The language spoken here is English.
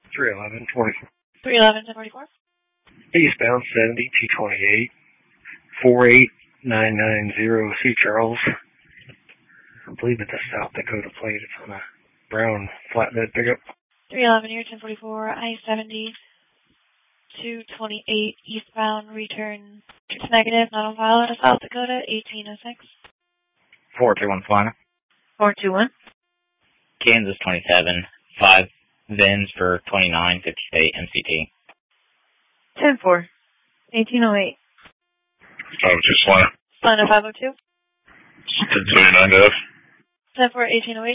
311, 24. 311 to 44. Eastbound 70, 228, 48990 C. Charles. I believe it's a South Dakota plate. It's on a brown flatbed pickup. 311 here, 1044, I-70, 228, eastbound, return. It's negative, not on file out of South Dakota, 1806. 421 Florida. 421. Kansas 27, 5 VINs for 2958 MCT. 10-4, 1808. Just Slana. Slana 502. 1079 F. 10-4, 1808.